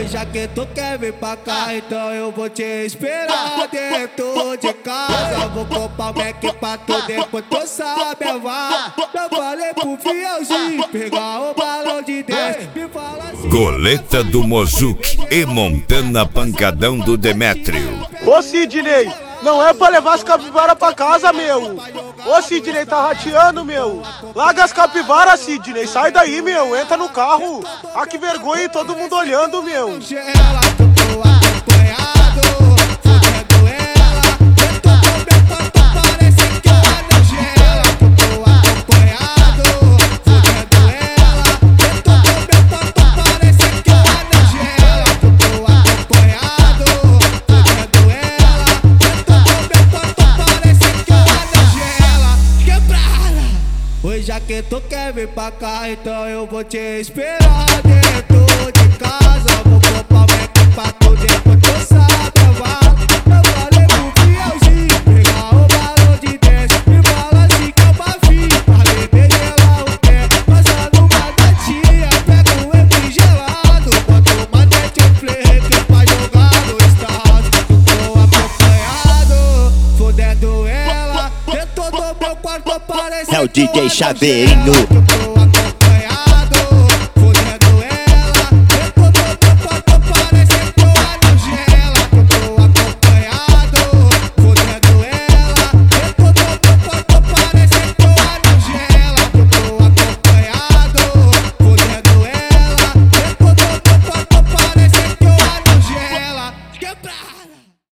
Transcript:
Hoje já que tu quer vir pra cá, então eu vou te esperar dentro de casa. Vou comprar o Mac pra tu, depois tu sabe a vá. Eu falei pro fielzinho pegar o balão de 10. Me fala assim. Goleta do Mozuki e Montana Pancadão do Demétrio. Ô Sidney, não é pra levar as capivaras pra casa, meu. Ô Sidney, tá rateando, meu. Larga as capivaras, Sidney, sai daí, meu. Entra no carro. Ah, que vergonha, e todo mundo olhando, meu. Ela tô acompanhado, fudendo ela. Eu tô comendo, parece que ela não gela. Tô acompanhado, fudendo ela. Eu tô comendo, parece que ela não gela. Tô acompanhado, fudendo ela. Eu tô comendo, parece que ela não gela. Quebrada! Hoje já que tu quer vir pra cá, então eu vou te esperar dentro de casa. Vou comprar o Mac pra tu, depois tu sabe a vaga. Eu falei pro fielzinho pegar o balão de 10. Me fala assim que é uma fia pra beber gelar o pé. Passa numa gatinha, pega um refrigerado, bota uma Netflix pra jogar no estado. Tô acompanhado, fudendo ela. Dentro do meu quarto parece É o DJ Chaveirinho.